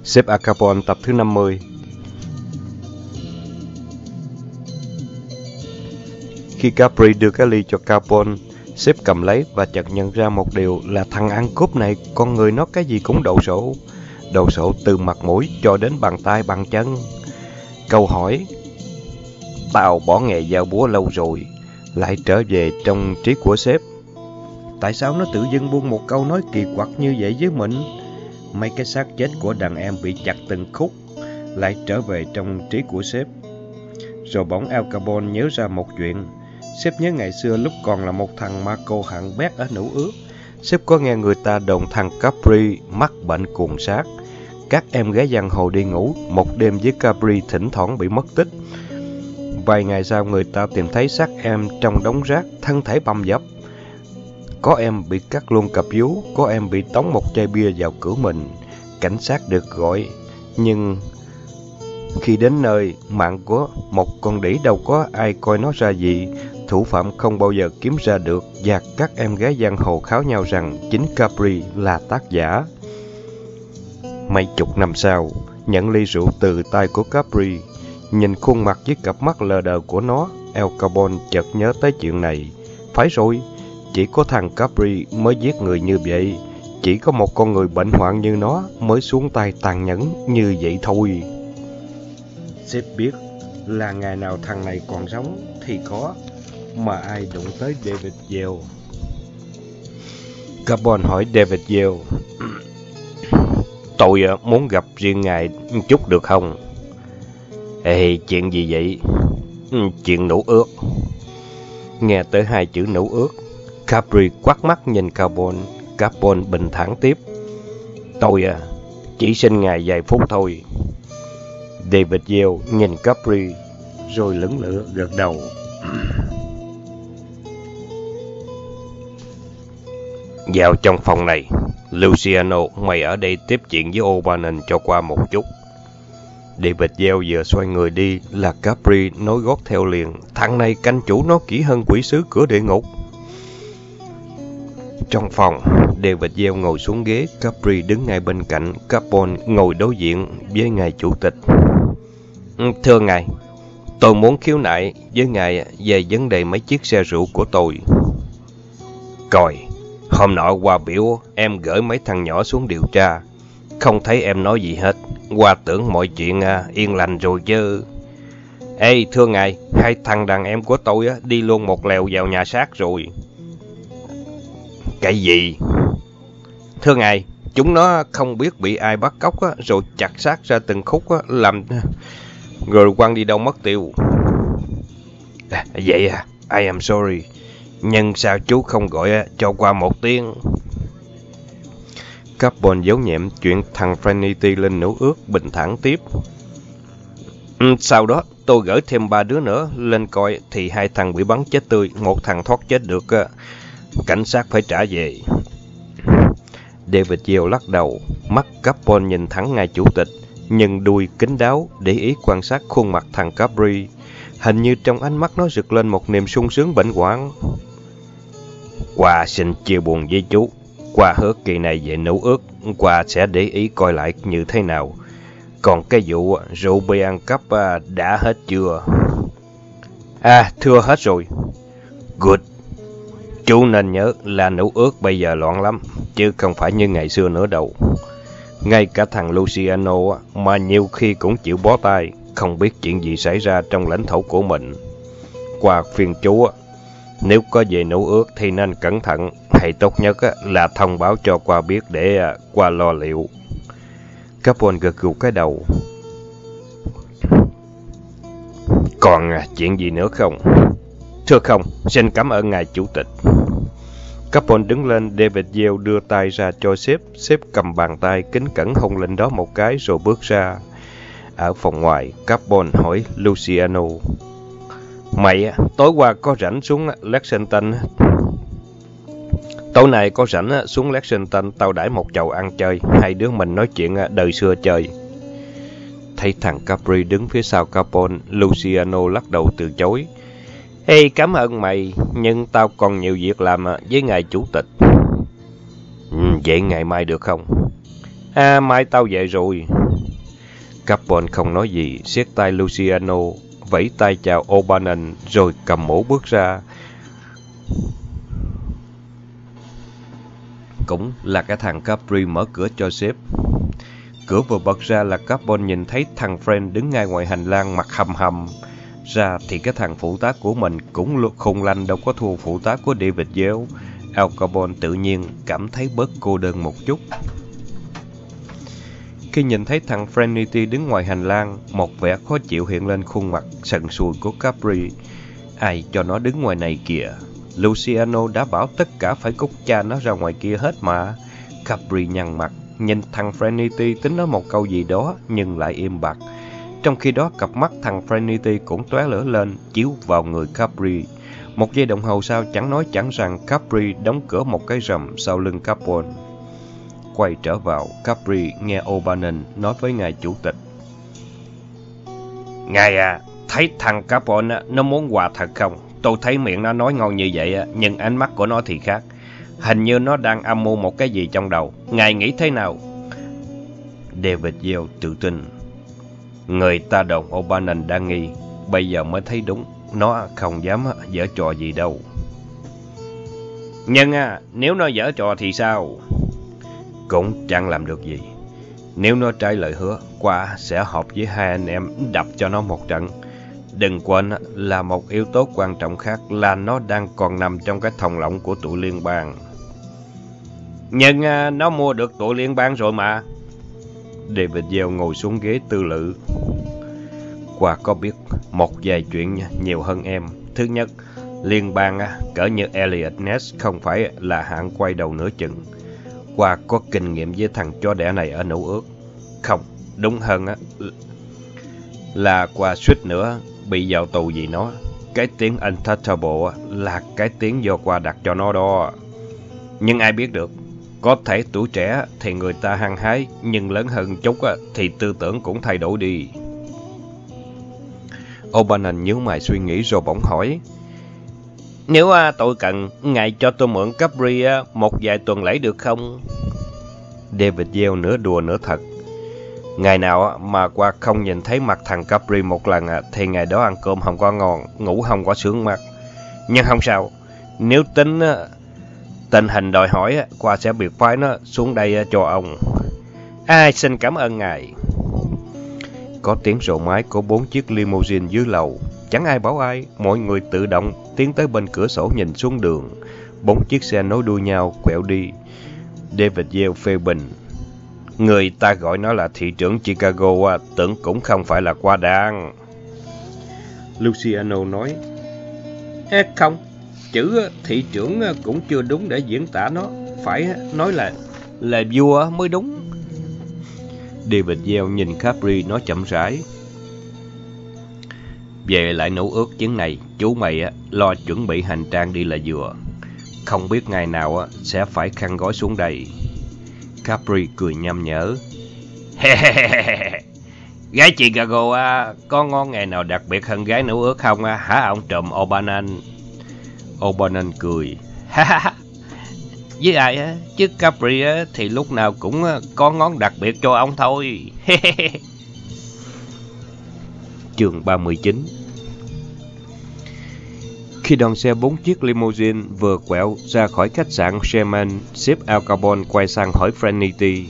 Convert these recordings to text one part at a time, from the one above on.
Sếp Al Capone tập thứ 50. Khi Capri đưa cái ly cho Capone, sếp cầm lấy và chợt nhận ra một điều là thằng ăn cướp này, con người nó cái gì cũng đồ sộ. Đồ sộ từ mặt mũi cho đến bàn tay bàn chân. Câu hỏi "Tao bỏ nghề dao búa lâu rồi" lại trở về trong trí của sếp. Tại sao nó tự dưng buông một câu nói kỳ quặc như vậy với mình? Mấy cái xác chết của đàn em bị chặt từng khúc lại trở về trong trí của sếp. Rồi bỗng Al Capone nhớ ra một chuyện. Sếp nhớ ngày xưa lúc còn là một thằng ma cô hạng bét ở Nữ Ước, sếp có nghe người ta đồn thằng Capri mắc bệnh cuồng sát. Các em gái giang hồ đi ngủ một đêm với Capri thỉnh thoảng bị mất tích. Vài ngày sau người ta tìm thấy xác em trong đống rác, thân thể bầm dập. Có em bị cắt luôn cặp vú, có em bị tống một chai bia vào cửa mình. Cảnh sát được gọi, nhưng khi đến nơi, mạng của một con đĩ đâu có ai coi nó ra gì. Thủ phạm không bao giờ kiếm ra được, và các em gái giang hồ kháo nhau rằng chính Capri là tác giả. Mấy chục năm sau, nhận ly rượu từ tay của Capri, nhìn khuôn mặt với cặp mắt lờ đờ của nó, Al Capone chợt nhớ tới chuyện này. Phải rồi, chỉ có thằng Capri mới giết người như vậy. Chỉ có một con người bệnh hoạn như nó mới xuống tay tàn nhẫn như vậy thôi. Sếp biết là ngày nào thằng này còn sống thì có, mà ai đụng tới David Yale. Capone hỏi David Yale: "Tôi muốn gặp riêng ngài chút được không?" "Ê, chuyện gì vậy?" "Chuyện Nữ Ước." Nghe tới hai chữ Nữ Ước, Capri quắt mắt nhìn Capone. Capone bình thản tiếp: "Tôi chỉ xin ngài vài phút thôi." David Yale nhìn Capri rồi lưỡng lự gật đầu. "Vào trong phòng này. Luciano, mày ở đây tiếp chuyện với O'Bannon cho qua một chút." David Yale vừa xoay người đi là Capri nối gót theo liền. Thằng này canh chủ nó kỹ hơn quỷ sứ cửa địa ngục. Trong phòng, David Yale ngồi xuống ghế, Capri đứng ngay bên cạnh, Capone ngồi đối diện với ngài chủ tịch. "Thưa ngài, tôi muốn khiếu nại với ngài về vấn đề mấy chiếc xe rượu của tôi." "Coi, hôm nọ qua biểu em gửi mấy thằng nhỏ xuống điều tra. Không thấy em nói gì hết. Qua tưởng mọi chuyện yên lành rồi chứ." "Ê, thưa ngài, hai thằng đàn em của tôi đi luôn một lèo vào nhà xác rồi." "Cái gì?" "Thưa ngài, chúng nó không biết bị ai bắt cóc rồi chặt xác ra từng khúc làm rồi quăng đi đâu mất tiêu." "Vậy à, I am sorry. Nhưng sao chú không gọi cho qua một tiếng?" Capone giấu nhẹm chuyện thằng Franity lên Nữ Ước, bình thản tiếp. "Sau đó tôi gửi thêm 3 đứa nữa lên coi thì 2 thằng bị bắn chết tươi, 1 thằng thoát chết được. Cảnh sát phải trả về." David Yale lắc đầu, mắt Capone nhìn thẳng ngài chủ tịch, nhưng đuôi kín đáo để ý quan sát khuôn mặt thằng Capri. Hình như trong ánh mắt nó rực lên một niềm sung sướng bệnh hoạn. "Qua xin chia buồn với chú. Qua hứa kỳ này về Nữ Ước, qua sẽ để ý coi lại như thế nào. Còn cái vụ rượu bia ăn cắp đã hết chưa?" "Thưa hết rồi." "Good. Chú nên nhớ là Nữ Ước bây giờ loạn lắm, chứ không phải như ngày xưa nữa đâu. Ngay cả thằng Luciano mà nhiều khi cũng chịu bó tay, không biết chuyện gì xảy ra trong lãnh thổ của mình. Qua phiên chú, nếu có về Nữ Ước thì nên cẩn thận, hay tốt nhất là thông báo cho qua biết để qua lo liệu." Capone gật gù cái đầu. "Còn chuyện gì nữa không?" "Thưa không, xin cảm ơn ngài chủ tịch." Capone đứng lên, David Yale đưa tay ra cho sếp. Sếp cầm bàn tay kính cẩn hôn lên đó một cái rồi bước ra. Ở phòng ngoài, Capone hỏi Luciano: "Mày tối qua có rảnh xuống Lexington?" "Tối nay có rảnh xuống Lexington, tao đãi một chầu ăn chơi, hai đứa mình nói chuyện đời xưa chơi." Thấy thằng Capri đứng phía sau Capone, Luciano lắc đầu từ chối. "Ê, cảm ơn mày, nhưng tao còn nhiều việc làm với ngài chủ tịch." "Vậy ngày mai được không?" "Mai tao về rồi." Carbon không nói gì, siết tay Luciano, vẫy tay chào O'Bannon rồi cầm mũ bước ra. Cũng là cái thằng Capri mở cửa cho sếp. Cửa vừa bật ra là Carbon nhìn thấy thằng Friend đứng ngay ngoài hành lang mặt hầm hầm. Ra thì cái thằng phụ tá của mình cũng khùng lanh, đâu có thua phụ tá của David Yale. Al Capone tự nhiên cảm thấy bớt cô đơn một chút. Khi nhìn thấy thằng Frenity đứng ngoài hành lang, một vẻ khó chịu hiện lên khuôn mặt sần sùi của Capri. Ai cho nó đứng ngoài này kìa? Luciano đã bảo tất cả phải cút cha nó ra ngoài kia hết mà. Capri nhăn mặt, nhìn thằng Frenity tính nói một câu gì đó nhưng lại im bặt. Trong khi đó cặp mắt thằng Frenity cũng tóe lửa lên, chiếu vào người Capri. Một giây đồng hồ sau chẳng nói chẳng rằng, Capri đóng cửa một cái rầm sau lưng Capone. Quay trở vào, Capri nghe O'Bannon nói với ngài chủ tịch. Ngài à, thấy thằng Capone nó muốn quà thật không? Tôi thấy miệng nó nói ngon như vậy, nhưng ánh mắt của nó thì khác. Hình như nó đang âm mưu một cái gì trong đầu. Ngài nghĩ thế nào? David Yale tự tin. Người ta đồn O'Bannon đang nghi, bây giờ mới thấy đúng. Nó không dám giở trò gì đâu. Nhưng nếu nó giở trò thì sao? Cũng chẳng làm được gì. Nếu nó trái lời hứa, qua sẽ họp với hai anh em đập cho nó một trận. Đừng quên là một yếu tố quan trọng khác là nó đang còn nằm trong cái thòng lọng của tụi liên bang. Nhưng nó mua được tụi liên bang rồi mà. David Yale ngồi xuống ghế tư lự. Qua có biết một vài chuyện nhiều hơn em. Thứ nhất, liên bang cỡ như Elliot Ness không phải là hạng quay đầu nửa chừng. Qua có kinh nghiệm với thằng chó đẻ này ở Nữ Ước. Không, đúng hơn là qua suýt nữa bị vào tù vì nó. Cái tiếng untouchable là cái tiếng do qua đặt cho nó đó. Nhưng ai biết được, có thể tuổi trẻ thì người ta hăng hái, nhưng lớn hơn chút thì tư tưởng cũng thay đổi đi. O'Bannon nhíu mày suy nghĩ rồi bỗng hỏi. Nếu tôi cần, ngài cho tôi mượn Capri một vài tuần lễ được không? David Yale nửa đùa nửa thật. Ngày nào mà qua không nhìn thấy mặt thằng Capri một lần thì ngày đó ăn cơm không có ngon, ngủ không có sướng mắt. Nhưng không sao, nếu tính tình hình đòi hỏi, qua sẽ biệt phái nó xuống đây cho ông. Xin cảm ơn ngài. Có tiếng rồ máy của 4 chiếc limousine dưới lầu. Chẳng ai bảo ai, mọi người tự động tiến tới bên cửa sổ nhìn xuống đường. 4 chiếc xe nối đuôi nhau quẹo đi. David Yale phê bình. Người ta gọi nó là thị trưởng Chicago, tưởng cũng không phải là quá đáng. Luciano nói. Không, chữ thị trưởng cũng chưa đúng để diễn tả nó. Phải nói là vua mới đúng. David Yale nhìn Capri nói chậm rãi. Về lại Nữ Ước chuyến này, chú mày lo chuẩn bị hành trang đi là vừa. Không biết ngày nào sẽ phải khăn gói xuống đây. Capri cười nham nhở. Gái Chicago có ngon nghề nào đặc biệt hơn gái Nữ Ước không hả ông trùm O'Bannon? O'Bannon cười. Với ai chứ Capri thì lúc nào cũng có ngón đặc biệt cho ông thôi. Chương 39. Khi đoàn xe 4 chiếc limousine vừa quẹo ra khỏi khách sạn Sherman, sếp Al Capone quay sang hỏi Frenity.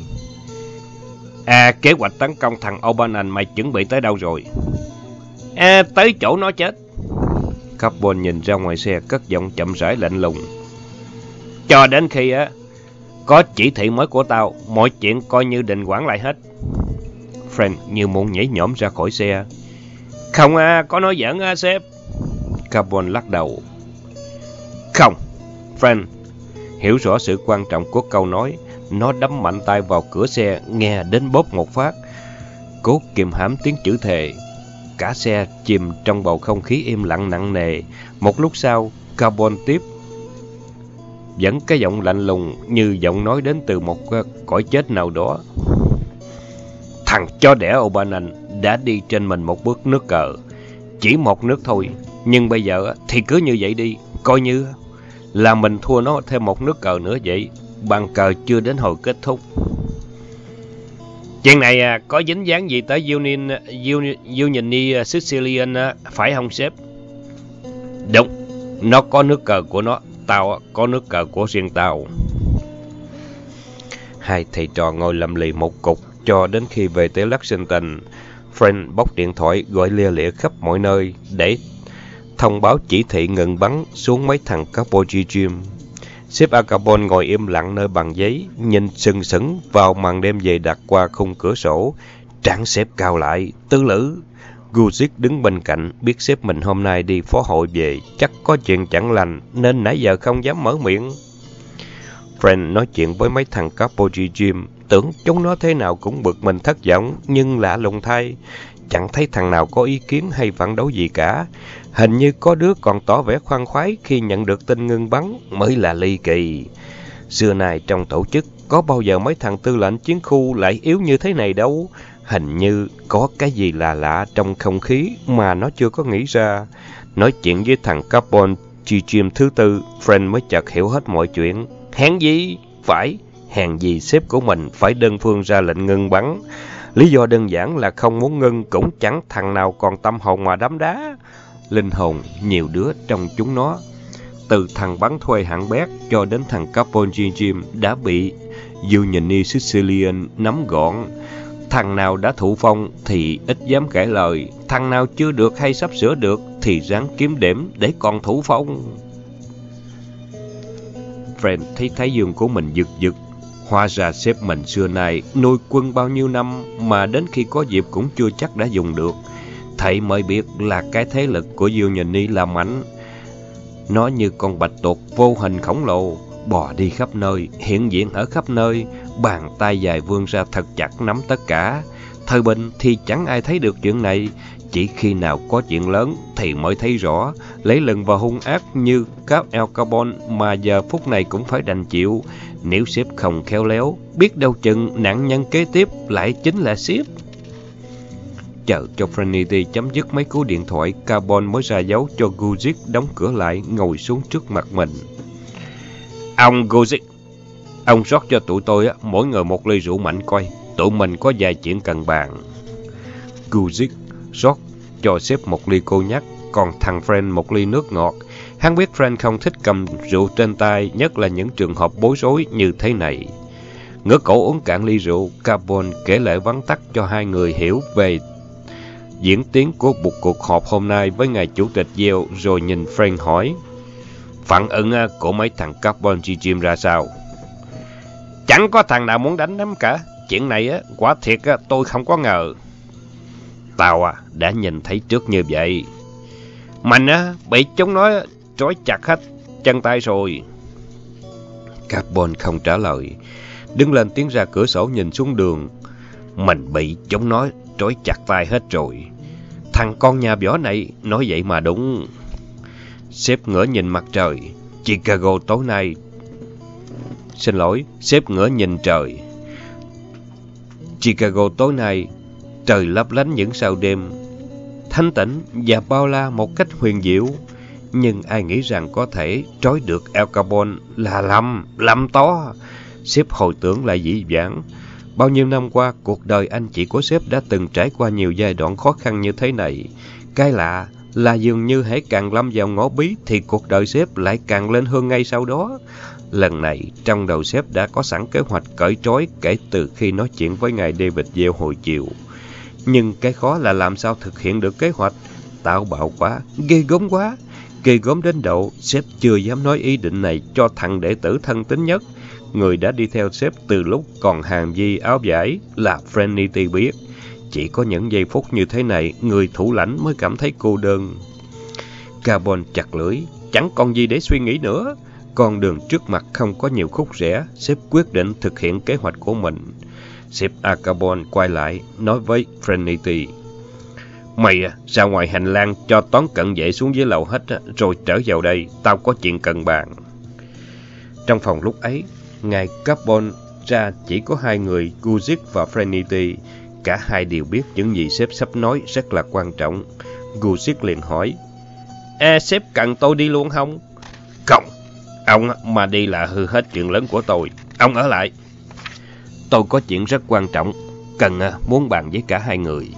Kế hoạch tấn công thằng O'Bannon mày chuẩn bị tới đâu rồi? Tới chỗ nó chết. Capone nhìn ra ngoài xe cất giọng chậm rãi lạnh lùng. Cho đến khi có chỉ thị mới của tao, mọi chuyện coi như định quản lại hết. Frank như muốn nhảy nhõm ra khỏi xe. Không có nói giỡn sếp. Capone lắc đầu. Không, Frank hiểu rõ sự quan trọng của câu nói. Nó đấm mạnh tay vào cửa xe, nghe đến bóp một phát, cố kiềm hãm tiếng chửi thề. Cả xe chìm trong bầu không khí im lặng nặng nề. Một lúc sau, Capone tiếp, vẫn cái giọng lạnh lùng như giọng nói đến từ một cõi chết nào đó. Thằng chó đẻ O'Bannon đã đi trên mình một bước nước cờ. Chỉ một nước thôi, nhưng bây giờ thì cứ như vậy đi. Coi như là mình thua nó thêm một nước cờ nữa vậy. Bàn cờ chưa đến hồi kết thúc. Chuyện này có dính dáng gì tới Union Sicilian phải không sếp? Đúng, nó có nước cờ của nó, tao có nước cờ của riêng tao. Hai thầy trò ngồi lầm lì một cục cho đến khi về tới Lexington. Frank bóc điện thoại gọi lia lịa khắp mọi nơi để thông báo chỉ thị ngừng bắn xuống mấy thằng Capochi Jim. Sếp Al Capone ngồi im lặng nơi bàn giấy, nhìn sừng sững vào màn đêm dày đặc qua khung cửa sổ. Trán sếp cao lại, tư lử. Guzik đứng bên cạnh, biết sếp mình hôm nay đi phó hội về, chắc có chuyện chẳng lành, nên nãy giờ không dám mở miệng. Frank nói chuyện với mấy thằng Capochi Jim, tưởng chúng nó thế nào cũng bực mình thất vọng, nhưng lạ lùng thay, chẳng thấy thằng nào có ý kiến hay phản đối gì cả. Hình như có đứa còn tỏ vẻ khoan khoái khi nhận được tin ngưng bắn mới là ly kỳ. Xưa nay trong tổ chức có bao giờ mấy thằng tư lệnh chiến khu lại yếu như thế này đâu. Hình như có cái gì là lạ trong không khí mà nó chưa có nghĩ ra. Nói chuyện với thằng Capone Jim thứ tư, Frank mới chợt hiểu hết mọi chuyện. Hèn gì? Phải, hèn gì sếp của mình phải đơn phương ra lệnh ngưng bắn. Lý do đơn giản là không muốn ngưng, cũng chẳng thằng nào còn tâm hồn mà đấm đá. Linh hồn nhiều đứa trong chúng nó, từ thằng bắn thuê hạng bét cho đến thằng Capone Jim đã bị Union Sicilian nắm gọn. Thằng nào đã thụ phong thì ít dám cãi lời, thằng nào chưa được hay sắp sửa được thì ráng kiếm điểm để còn thụ phong. Frank thấy thái dương của mình giật giật. Hóa ra sếp mình xưa nay nuôi quân bao nhiêu năm mà đến khi có dịp cũng chưa chắc đã dùng được. Thầy mới biết là cái thế lực của Union là mạnh. Nó như con bạch tuộc vô hình khổng lồ, bò đi khắp nơi, hiện diện ở khắp nơi, bàn tay dài vươn ra thật chặt nắm tất cả. Thời bình thì chẳng ai thấy được chuyện này, chỉ khi nào có chuyện lớn thì mới thấy rõ. Lấy lừng và hung ác như Al Capone mà giờ phút này cũng phải đành chịu. Nếu sếp không khéo léo, biết đâu chừng nạn nhân kế tiếp lại chính là sếp. Chờ cho Franny chấm dứt mấy cú điện thoại, Carbon mới ra dấu cho Guzik đóng cửa lại, ngồi xuống trước mặt mình. Ông Guzik, ông rót cho tụi tôi mỗi người một ly rượu mạnh coi, tụi mình có vài chuyện cần bàn. Guzik rót cho sếp một ly cô nhắc, còn thằng Frank một ly nước ngọt. Hắn biết Frank không thích cầm rượu trên tay, nhất là những trường hợp bối rối như thế này. Ngửa cổ uống cạn ly rượu, Carbon kể lại vắn tắt cho hai người hiểu về diễn tiến của một cuộc họp hôm nay với ngài chủ tịch Yale, rồi nhìn Frank hỏi: phản ứng của mấy thằng Carbon Jim ra sao? Chẳng có thằng nào muốn đánh đấm cả. Chuyện này quả thiệt tôi không có ngờ. Tao đã nhìn thấy trước như vậy. Mình bị chúng nó trói chặt hết chân tay rồi. Carbon không trả lời, đứng lên tiến ra cửa sổ nhìn xuống đường. Mình bị chúng nó trói chặt tay hết rồi. Thằng con nhà võ này nói vậy mà đúng. Sếp ngửa nhìn mặt trời. Chicago tối nay... Xin lỗi, sếp ngửa nhìn trời. Chicago tối nay, trời lấp lánh những sao đêm, thanh tĩnh và bao la một cách huyền diệu. Nhưng ai nghĩ rằng có thể trói được Al Capone là lầm to. Sếp hồi tưởng lại dĩ vãng. Bao nhiêu năm qua, cuộc đời anh chị của sếp đã từng trải qua nhiều giai đoạn khó khăn như thế này. Cái lạ là dường như hễ càng lâm vào ngõ bí thì cuộc đời sếp lại càng lên hơn ngay sau đó. Lần này, trong đầu sếp đã có sẵn kế hoạch cởi trói kể từ khi nói chuyện với ngài David Yale hồi chiều. Nhưng cái khó là làm sao thực hiện được kế hoạch. Táo bạo quá, ghê gớm quá. Ghê gớm đến độ sếp chưa dám nói ý định này cho thằng đệ tử thân tín nhất, người đã đi theo sếp từ lúc còn hàm di áo vải, là Franny biết. Chỉ có những giây phút như thế này, người thủ lãnh mới cảm thấy cô đơn. Carbon chặt lưỡi, chẳng còn gì để suy nghĩ nữa. Con đường trước mặt không có nhiều khúc rẽ, sếp quyết định thực hiện kế hoạch của mình. Sếp Al Capone quay lại, nói với Franny: mày ra ngoài hành lang cho toán cận vệ xuống dưới lầu hết, rồi trở vào đây, tao có chuyện cần bàn. Trong phòng lúc ấy, ngài Carbon ra chỉ có hai người, Guzik và Franny. Cả hai đều biết những gì sếp sắp nói rất là quan trọng. Guzik liền hỏi: sếp cần tôi đi luôn không? Không, ông mà đi là hư hết chuyện lớn của tôi. Ông ở lại. Tôi có chuyện rất quan trọng. cần muốn bàn với cả hai người.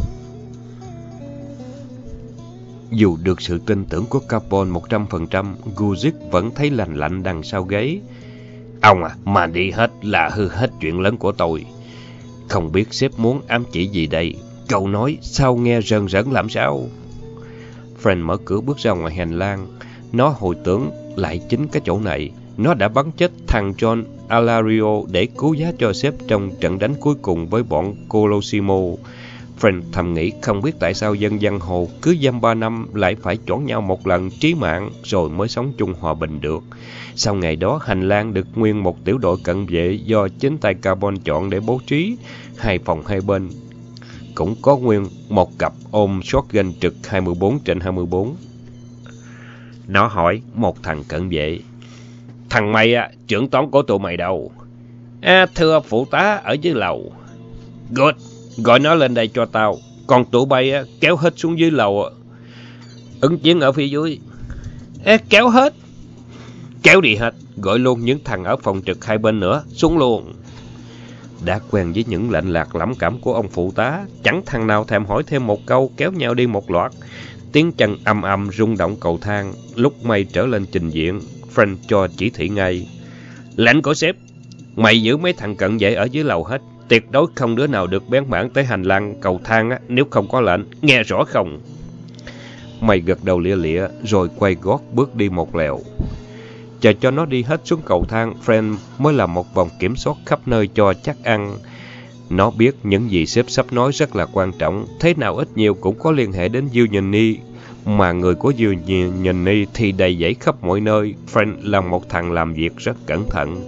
Dù được sự tin tưởng của Capone 100%, Guzik vẫn thấy lành lạnh đằng sau gáy. Ông mà đi hết là hư hết chuyện lớn của tôi. Không biết sếp muốn ám chỉ gì đây? Câu nói sao nghe rần rần làm sao? Frank mở cửa bước ra ngoài hành lang. Nó hồi tưởng lại chính cái chỗ này. Nó đã bắn chết thằng John Alario để cứu giá cho sếp trong trận đánh cuối cùng với bọn Colosimo. Frank thầm nghĩ không biết tại sao dân giang hồ cứ dăm 3 năm lại phải chọn nhau một lần trí mạng rồi mới sống chung hòa bình được. Sau ngày đó, hành lang được nguyên một tiểu đội cận vệ do chính tay Carbon chọn để bố trí. Hai phòng hai bên cũng có nguyên một cặp ôm shotgun trực 24/24. Nó hỏi một thằng cận vệ: Thằng mày trưởng toán của tụi mày đâu? Thưa phụ tá ở dưới lầu. Good, gọi nó lên đây cho tao. Còn tụi bay kéo hết xuống dưới lầu. Ứng chiến ở phía dưới. Kéo hết. Kéo đi hết, gọi luôn những thằng ở phòng trực hai bên nữa, xuống luôn. Đã quen với những lệnh lạc lẩm cẩm của ông phụ tá, chẳng thằng nào thèm hỏi thêm một câu, kéo nhau đi một loạt. Tiếng chân ầm ầm rung động cầu thang. Lúc mày trở lên trình diện, Frank cho chỉ thị ngay. Lệnh của sếp, mày giữ mấy thằng cận vệ ở dưới lầu hết. Tuyệt đối không đứa nào được bén mảng tới hành lang cầu thang nếu không có lệnh, nghe rõ không? Mày gật đầu lịa lịa rồi quay gót bước đi một lèo. Chờ cho nó đi hết xuống cầu thang, Frank mới làm một vòng kiểm soát khắp nơi cho chắc ăn. Nó biết những gì sếp sắp nói rất là quan trọng, thế nào ít nhiều cũng có liên hệ đến Eugenie, mà người của Eugenie thì đầy dẫy khắp mọi nơi. Frank là một thằng làm việc rất cẩn thận.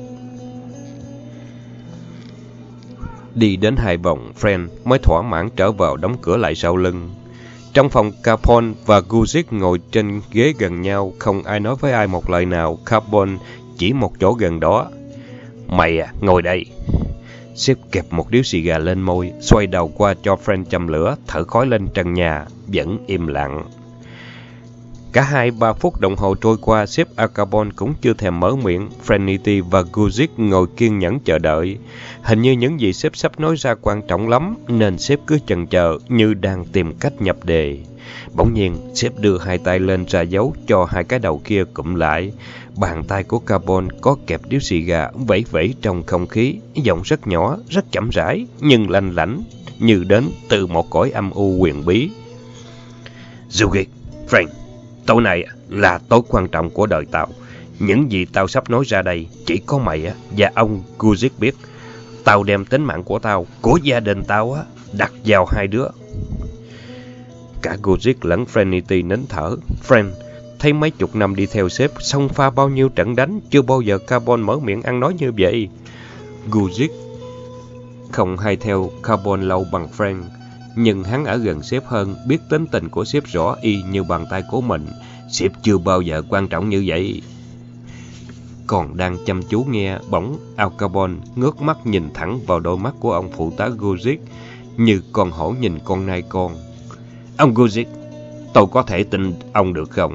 Đi đến 2 vòng, Frank mới thỏa mãn trở vào đóng cửa lại sau lưng. Trong phòng, Capone và Guzik ngồi trên ghế gần nhau, không ai nói với ai một lời nào. Capone chỉ một chỗ gần đó. Mày ngồi đây. Sếp kẹp một điếu xì gà lên môi, xoay đầu qua cho Frank châm lửa, thở khói lên trần nhà, vẫn im lặng. Cả 2-3 phút đồng hồ trôi qua, sếp Capone cũng chưa thèm mở miệng. Franity và Guzik ngồi kiên nhẫn chờ đợi. Hình như những gì sếp sắp nói ra quan trọng lắm, nên sếp cứ chần chờ như đang tìm cách nhập đề. Bỗng nhiên, sếp đưa 2 tay lên ra dấu cho 2 cái đầu kia cụm lại. Bàn tay của Carbon có kẹp điếu xì gà vẫy vẫy trong không khí, giọng rất nhỏ, rất chậm rãi, nhưng lanh lảnh, như đến từ một cõi âm u huyền bí. Zugi, Frank, tối này là tối quan trọng của đời tao. Những gì tao sắp nói ra đây chỉ có mày và ông Guzik biết. Tao đem tính mạng của tao, của gia đình tao đặt vào 2 đứa. Cả Guzik lẫn Franity nín thở. Frank thấy mấy chục năm đi theo sếp, xông pha bao nhiêu trận đánh, chưa bao giờ Carbon mở miệng ăn nói như vậy. Guzik không hay theo Carbon lâu bằng Frank, nhưng hắn ở gần sếp hơn, biết tính tình của sếp rõ y như bàn tay của mình. Sếp chưa bao giờ quan trọng như vậy. Còn đang chăm chú nghe, bỗng Al Capone ngước mắt nhìn thẳng vào đôi mắt của ông phụ tá Guzik, như con hổ nhìn con nai con. Ông Guzik, tôi có thể tin ông được không?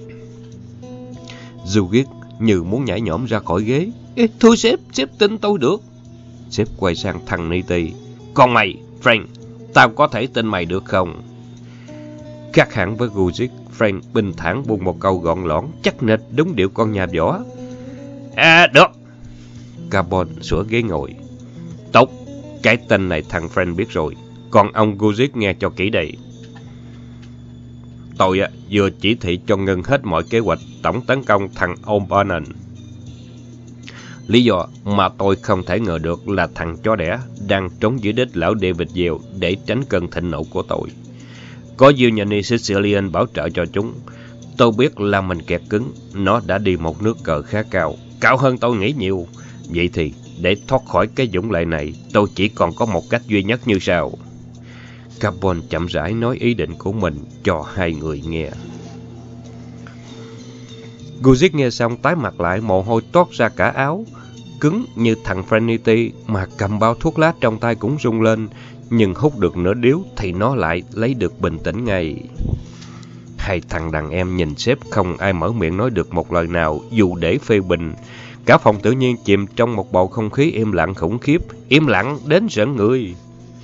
Guzik như muốn nhảy nhõm ra khỏi ghế. Thưa sếp, sếp tin tôi được. Sếp quay sang thằng Niti. Còn mày, Frank, tao có thể tin mày được không? Khác hẳn với Guzik, Frank bình thản buông một câu gọn lõn, chắc nịch đúng điệu con nhà võ. Được. Carbon sửa ghế ngồi. Tốt, cái tên này thằng Frank biết rồi. Còn ông Guzik nghe cho kỹ đây. Tôi vừa chỉ thị cho ngừng hết mọi kế hoạch tổng tấn công thằng O'Bannon. Lý do mà tôi không thể ngờ được là thằng chó đẻ đang trốn dưới đít lão David Yale để tránh cơn thịnh nộ của tôi. Có Eugenie Sicilian bảo trợ cho chúng. Tôi biết là mình kẹt cứng. Nó đã đi một nước cờ khá cao, cao hơn tôi nghĩ nhiều. Vậy thì để thoát khỏi cái dũng lệ này, tôi chỉ còn có một cách duy nhất như sau. Carbon chậm rãi nói ý định của mình cho 2 người nghe. Guzik nghe xong tái mặt lại, mồ hôi toát ra cả áo. Cứng như thằng Franity, mà cầm bao thuốc lá trong tay cũng rung lên. Nhưng hút được nửa điếu thì nó lại lấy được bình tĩnh ngay. 2 thằng đàn em nhìn sếp, không ai mở miệng nói được một lời nào dù để phê bình. Cả phòng tự nhiên chìm trong một bầu không khí im lặng khủng khiếp, im lặng đến rợn người.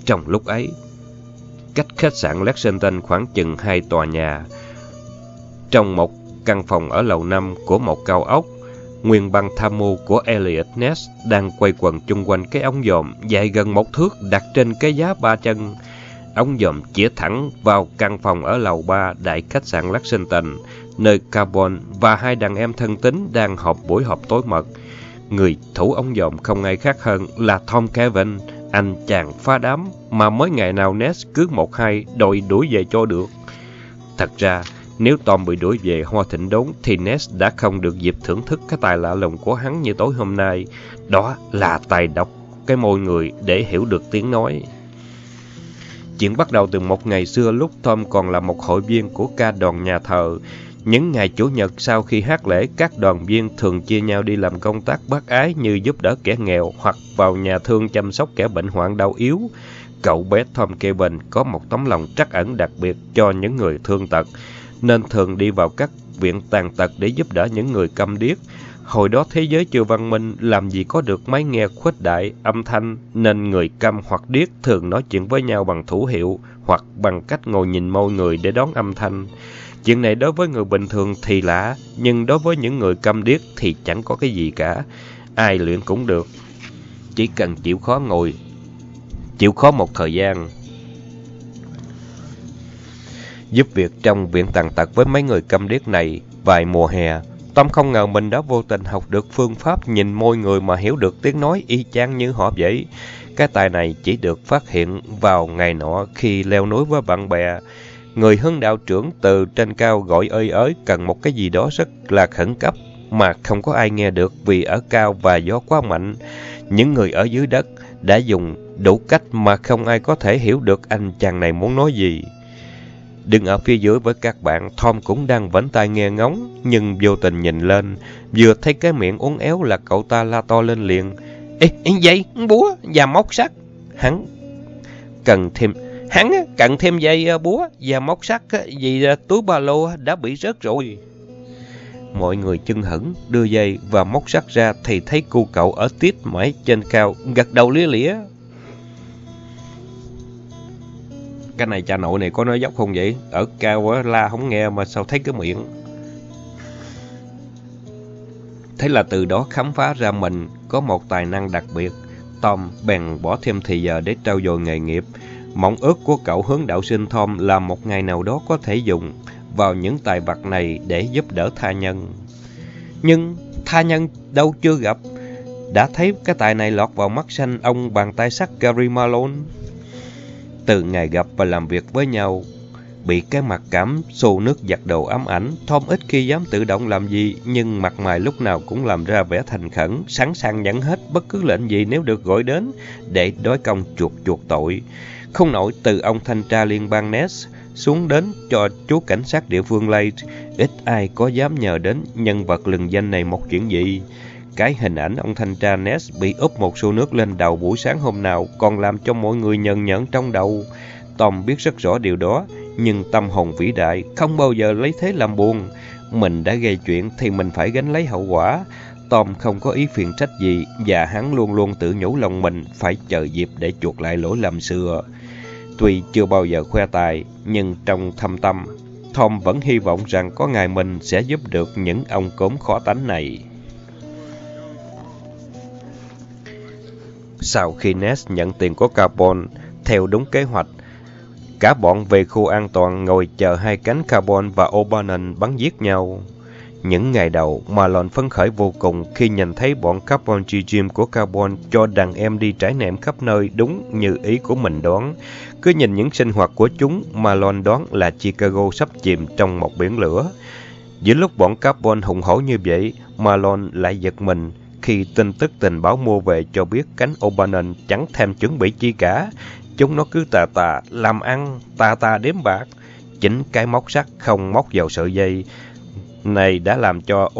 Trong lúc ấy, cách khách sạn Lexington khoảng chừng 2 tòa nhà, trong một căn phòng ở lầu 5 của một cao ốc, nguyên băng tham mưu của Elliot Ness đang quay quần chung quanh cái ống dòm dài gần 1 thước đặt trên cái giá 3 chân. Ống dòm chĩa thẳng vào căn phòng ở lầu 3 đại khách sạn Lexington, nơi Carbon và 2 đàn em thân tín đang họp buổi họp tối mật. Người thủ ống dòm không ai khác hơn là Tom Kevin, anh chàng phá đám mà mới ngày nào Ness cứ 1-2 đòi đuổi về cho được. Thật ra, nếu Tom bị đuổi về Hoa Thịnh Đốn thì Ness đã không được dịp thưởng thức cái tài lạ lùng của hắn như tối hôm nay. Đó là tài đọc cái môi người để hiểu được tiếng nói. Chuyện bắt đầu từ một ngày xưa lúc Tom còn là một hội viên của ca đoàn nhà thờ. Những ngày Chủ nhật sau khi hát lễ, các đoàn viên thường chia nhau đi làm công tác bác ái như giúp đỡ kẻ nghèo hoặc vào nhà thương chăm sóc kẻ bệnh hoạn đau yếu. Cậu bé Tom Kevin có một tấm lòng trắc ẩn đặc biệt cho những người thương tật, nên thường đi vào các viện tàn tật để giúp đỡ những người câm điếc. Hồi đó thế giới chưa văn minh, làm gì có được máy nghe khuếch đại âm thanh, nên người câm hoặc điếc thường nói chuyện với nhau bằng thủ hiệu hoặc bằng cách ngồi nhìn môi người để đón âm thanh. Chuyện này đối với người bình thường thì lạ, nhưng đối với những người câm điếc thì chẳng có cái gì cả. Ai luyện cũng được, chỉ cần chịu khó một thời gian. Giúp việc trong viện tàn tật với mấy người câm điếc này vài mùa hè, Tom không ngờ mình đã vô tình học được phương pháp nhìn môi người mà hiểu được tiếng nói y chang như họ vậy. Cái tài này chỉ được phát hiện vào ngày nọ khi leo núi với bạn bè. Người hướng đạo trưởng từ trên cao gọi ơi ới cần một cái gì đó rất là khẩn cấp mà không có ai nghe được vì ở cao và gió quá mạnh. Những người ở dưới đất đã dùng đủ cách mà không ai có thể hiểu được anh chàng này muốn nói gì. Đứng ở phía dưới với các bạn, Tom cũng đang vẫn tai nghe ngóng, nhưng vô tình nhìn lên, vừa thấy cái miệng uốn éo là cậu ta la to lên liền. Ê, dây, búa và móc sắt. Hắn cần thêm dây búa và móc sắt vì túi ba lô đã bị rớt rồi. Mọi người chưng hửng đưa dây và móc sắt ra thì thấy cô cậu ở tít mãi trên cao, gật đầu lia lịa. Cái này cha nội này có nói dốc không vậy? Ở cao á, la không nghe mà sao thấy cái miệng. Thế là từ đó khám phá ra mình có một tài năng đặc biệt. Tom bèn bỏ thêm thì giờ để trau dồi nghề nghiệp. Mong ước của cậu hướng đạo sinh Tom là một ngày nào đó có thể dùng vào những tài vật này để giúp đỡ tha nhân. Nhưng tha nhân đâu chưa gặp, đã thấy cái tài này lọt vào mắt xanh ông bàn tay sắt Gary Malone. Từ ngày gặp và làm việc với nhau, bị cái mặc cảm xô nước giặt đồ ám ảnh, Tom ít khi dám tự động làm gì, nhưng mặt mày lúc nào cũng làm ra vẻ thành khẩn, sẵn sàng nhận hết bất cứ lệnh gì nếu được gọi đến để đối công chuộc tội. Không nổi từ ông thanh tra liên bang Ness xuống đến cho chú cảnh sát địa phương Lake, ít ai có dám nhờ đến nhân vật lừng danh này một chuyện gì. Cái hình ảnh ông thanh tra Ness bị úp một xô nước lên đầu buổi sáng hôm nào còn làm cho mọi người nhờn nhợn trong đầu. Tom biết rất rõ điều đó, nhưng tâm hồn vĩ đại không bao giờ lấy thế làm buồn. Mình đã gây chuyện thì mình phải gánh lấy hậu quả. Tom không có ý phiền trách gì và hắn luôn luôn tự nhủ lòng mình phải chờ dịp để chuộc lại lỗi lầm xưa. Tuy chưa bao giờ khoe tài, nhưng trong thâm tâm, Tom vẫn hy vọng rằng có ngày mình sẽ giúp được những ông cốm khó tánh này. Sau khi Ness nhận tiền của Carbon, theo đúng kế hoạch, cả bọn về khu an toàn ngồi chờ hai cánh Carbon và O'Bannon bắn giết nhau. Những ngày đầu, Malone phấn khởi vô cùng khi nhìn thấy bọn Carbon Gym của Carbon cho đàn em đi trải nệm khắp nơi đúng như ý của mình đoán. Cứ nhìn những sinh hoạt của chúng, Malone đoán là Chicago sắp chìm trong một biển lửa. Giữa lúc bọn Carbon hùng hổ như vậy, Malone lại giật mình khi tin tức tình báo mua về cho biết cánh O'Bannon chẳng thèm chuẩn bị chi cả. Chúng nó cứ tà tà làm ăn, tà đếm bạc. Chính cái móc sắt không móc vào sợi dây này đã làm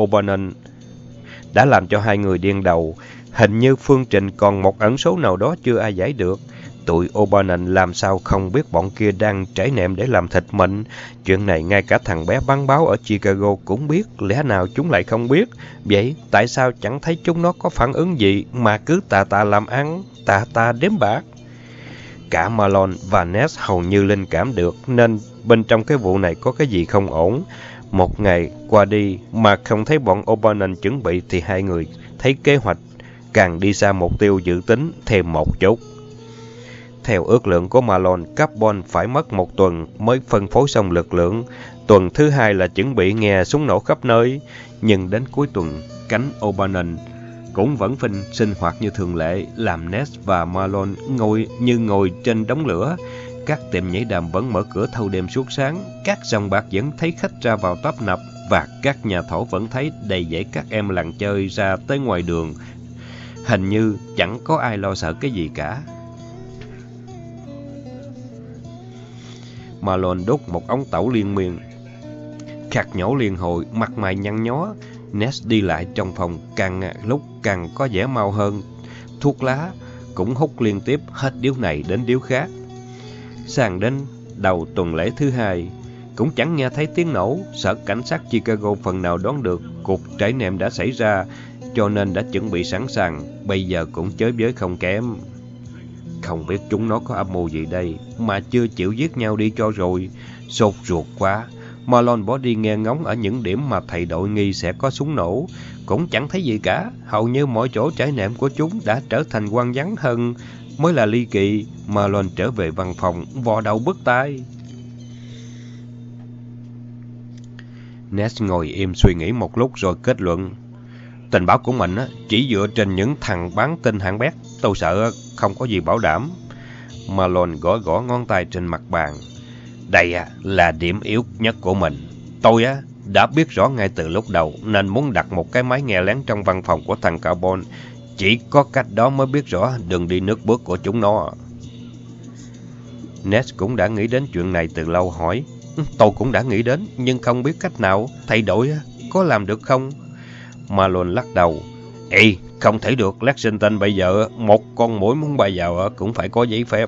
cho hai người điên đầu. Hình như phương trình còn một ẩn số nào đó chưa ai giải được. Tụi O'Bannon làm sao không biết bọn kia đang trải nệm để làm thịt mình. Chuyện này ngay cả thằng bé bắn báo ở Chicago cũng biết, lẽ nào chúng lại không biết? Vậy tại sao chẳng thấy chúng nó có phản ứng gì mà cứ tà làm ăn, tà đếm bạc? Cả Marlon và Ness hầu như linh cảm được nên bên trong cái vụ này có cái gì không ổn. Một ngày qua đi mà không thấy bọn O'Bannon chuẩn bị thì hai người thấy kế hoạch càng đi xa mục tiêu dự tính thêm một chút. Theo ước lượng của Marlon, Carbon phải mất một tuần mới phân phối xong lực lượng. Tuần thứ hai là chuẩn bị nghe súng nổ khắp nơi. Nhưng đến cuối tuần, cánh O'Bannon cũng vẫn sinh hoạt như thường lệ, làm Ness và Marlon ngồi trên đống lửa. Các tiệm nhảy đàm vẫn mở cửa thâu đêm suốt sáng, các sòng bạc vẫn thấy khách ra vào tấp nập và các nhà thổ vẫn thấy đầy dãy các em làng chơi ra tới ngoài đường. Hình như chẳng có ai lo sợ cái gì cả. Marlon đốt một ống tẩu liên miên, khạc nhổ liên hồi, mặt mày nhăn nhó. Ness đi lại trong phòng càng lúc càng có vẻ mau hơn. Thuốc lá cũng hút liên tiếp hết điếu này đến điếu khác. Sang đến đầu tuần lễ thứ hai, cũng chẳng nghe thấy tiếng nổ. Sở cảnh sát Chicago phần nào đoán được cuộc trải nệm đã xảy ra, cho nên đã chuẩn bị sẵn sàng. Bây giờ cũng chới với không kém. Không biết chúng nó có âm mưu gì đây mà chưa chịu giết nhau đi cho rồi. Sốt ruột quá. Marlon bỏ đi nghe ngóng ở những điểm mà thầy đội nghi sẽ có súng nổ. Cũng chẳng thấy gì cả. Hầu như mọi chỗ trải nệm của chúng đã trở thành hoang vắng hơn mới là ly kỳ. Marlon trở về văn phòng, vò đầu bứt tai. Ness ngồi im suy nghĩ một lúc rồi kết luận. Tình báo của mình chỉ dựa trên những thằng bán tin hạng bét. Tôi sợ không có gì bảo đảm. Marlon gõ gõ ngón tay trên mặt bàn. Đây là điểm yếu nhất của mình. Tôi đã biết rõ ngay từ lúc đầu nên muốn đặt một cái máy nghe lén trong văn phòng của thằng Carbon. Chỉ có cách đó mới biết rõ đường đi nước bước của chúng nó. Ness cũng đã nghĩ đến chuyện này từ lâu, hỏi. Tôi cũng đã nghĩ đến nhưng không biết cách nào. Thầy đội có làm được không? Marlon lắc đầu. Ê, không thể được. Lexington bây giờ một con muỗi muốn bay vào cũng phải có giấy phép.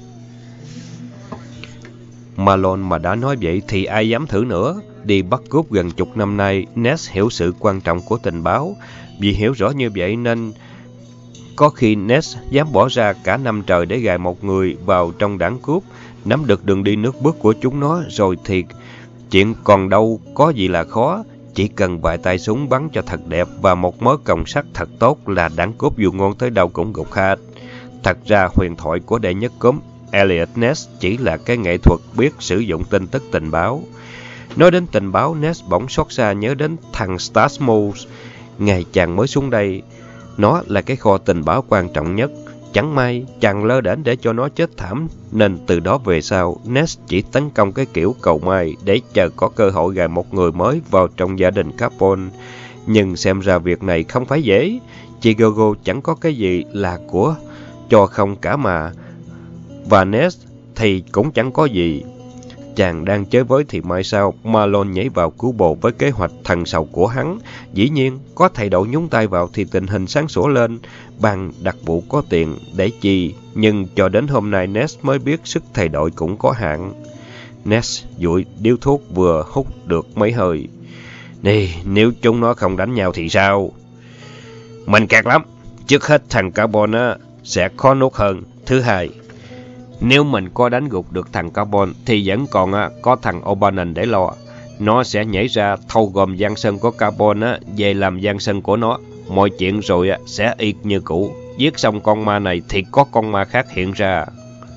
Marlon mà đã nói vậy thì ai dám thử nữa. Đi bắt cướp gần chục năm nay, Ness hiểu sự quan trọng của tình báo. Vì hiểu rõ như vậy nên có khi Ness dám bỏ ra cả năm trời để gài một người vào trong đảng cướp. Nắm được đường đi nước bước của chúng nó rồi thì chuyện còn đâu có gì là khó. Chỉ cần vài tay súng bắn cho thật đẹp và một mớ còng sắt thật tốt là đảng cướp dù ngon tới đâu cũng gục hết. Thật ra huyền thoại của đệ nhất cốm Elliot Ness chỉ là cái nghệ thuật biết sử dụng tin tức tình báo. Nói đến tình báo, Ness bỗng xót xa nhớ đến thằng Stasmos. Ngày chàng mới xuống đây, nó là cái kho tình báo quan trọng nhất. Chẳng may chàng lơ đễnh để cho nó chết thảm, nên từ đó về sau, Ness chỉ tấn công cái kiểu cầu may để chờ có cơ hội gài một người mới vào trong gia đình Carbon. Nhưng xem ra việc này không phải dễ. Chicago chẳng có cái gì là của cho không cả mà. Và Ness thì cũng chẳng có gì. Chàng đang chơi với thì mai sau, Marlon nhảy vào cứu bồ với kế hoạch thần sầu của hắn. Dĩ nhiên, có thầy đội nhúng tay vào thì tình hình sáng sủa lên. Ban đặc vụ có tiền để chi, nhưng cho đến hôm nay Ness mới biết sức thầy đội cũng có hạn. Ness dụi điếu thuốc vừa hút được mấy hơi. Nè, nếu chúng nó không đánh nhau thì sao? Mình kẹt lắm. Trước hết thằng Carbon sẽ khó nuốt hơn. Thứ hai, nếu mình có đánh gục được thằng Carbon thì vẫn còn có thằng O'Bannon để lo. Nó sẽ nhảy ra thâu gom giang sơn của Carbon về làm giang sơn của nó. Mọi chuyện rồi sẽ y như cũ. Giết xong con ma này thì có con ma khác hiện ra.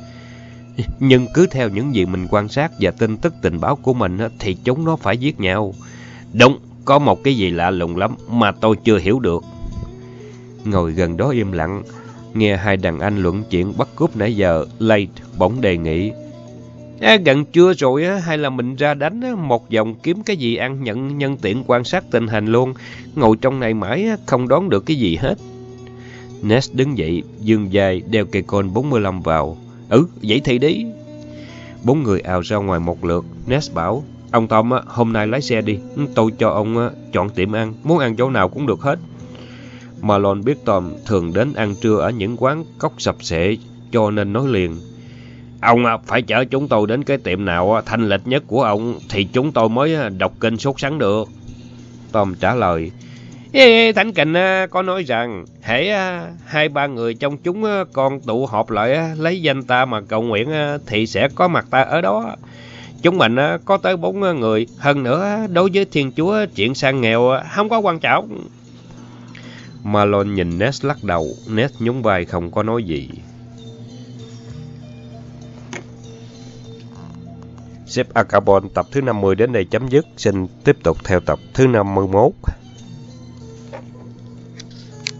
Nhưng cứ theo những gì mình quan sát và tin tức tình báo của mình thì chúng nó phải giết nhau. Đúng, có một cái gì lạ lùng lắm mà tôi chưa hiểu được. Ngồi gần đó im lặng, nghe hai đàn anh luận chuyện bắt cướp nãy giờ, Lade bỗng đề nghị. Gần trưa rồi hay là mình ra đánh một vòng kiếm cái gì ăn nhận nhân tiện quan sát tình hình luôn. Ngồi trong này mãi không đoán được cái gì hết. Ness đứng dậy, giương vai, đeo cây côn 45 vào. Vậy thì đi. Bốn người ào ra ngoài một lượt. Ness bảo, ông Tom hôm nay lái xe đi. Tôi cho ông chọn tiệm ăn, muốn ăn chỗ nào cũng được hết. Marlon biết Tom thường đến ăn trưa ở những quán cốc sập sệ, cho nên nói liền. Ông phải chở chúng tôi đến cái tiệm nào thanh lịch nhất của ông thì chúng tôi mới đọc kinh sốt sắng được. Tom trả lời. Thánh Kình có nói rằng hễ 2-3 người trong chúng còn tụ họp lại lấy danh ta mà cầu nguyện thì sẽ có mặt ta ở đó. Chúng mình có tới 4 người, hơn nữa đối với Thiên Chúa chuyện sang nghèo không có quan trọng. Malone nhìn Ned lắc đầu, Ned nhún vai không có nói gì. Sếp Acabon tập thứ 50 đến đây chấm dứt, xin tiếp tục theo tập thứ 51.